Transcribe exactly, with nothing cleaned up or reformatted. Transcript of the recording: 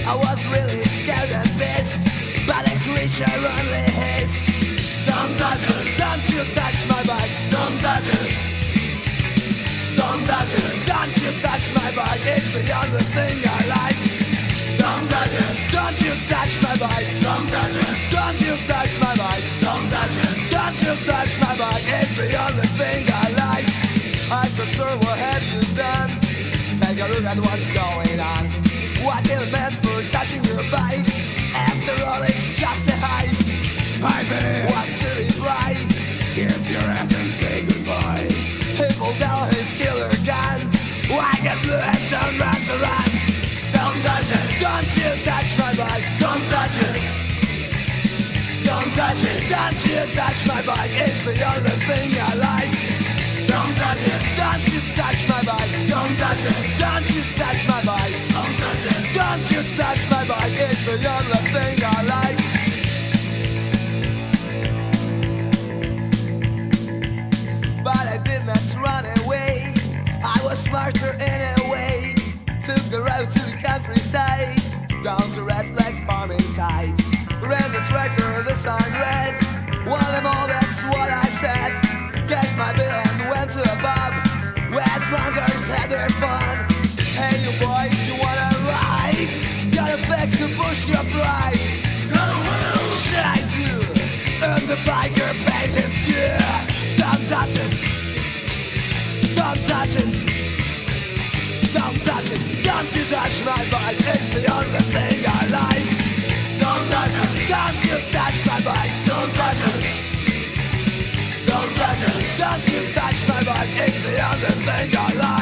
I was really scared and pissed, but the creature only hissed. Don't touch it, don't you touch my bike. Don't touch it, don't touch it, don't you touch my bike. It's the only thing I like. Don't touch it, don't you touch my bike. Don't touch it, don't you touch my bike. Don't touch it, don't you touch my bike. It's the only thing I like. I said, sir, what have you done? Take a look at what's going on. What is meant for touching your bike? After all, it's just a hype. Pipe it in. What's the reply? Kiss your ass and say goodbye. He pulled out his killer gun. Why get blue and turn round to run? Don't touch it, don't you touch my bike. Don't touch it, don't touch it, don't you touch my bike. It's the only thing I like. Don't touch it, don't you touch my bike. Don't touch it, don't you touch my bike. Don't touch it, don't you touch my bike. It's the only thing I like. But I did not run away. I was smarter in a way. Took the road to the countryside, down to red flag farming sites. Ran the tractor, the sign read, one of them all, that's what I said. Cashed my bill and went to a pub where drunkards had their fun. Hey you boys, you wanna ride? Got a bag to push your pride. Should I do? Earn the biker pays his due. Don't touch it, don't touch it, don't touch it, don't you touch my bike. It's the only thing I like. Don't touch it, don't you touch my bike. Don't touch it, don't touch it, don't you touch my bike. It's the only thing I like.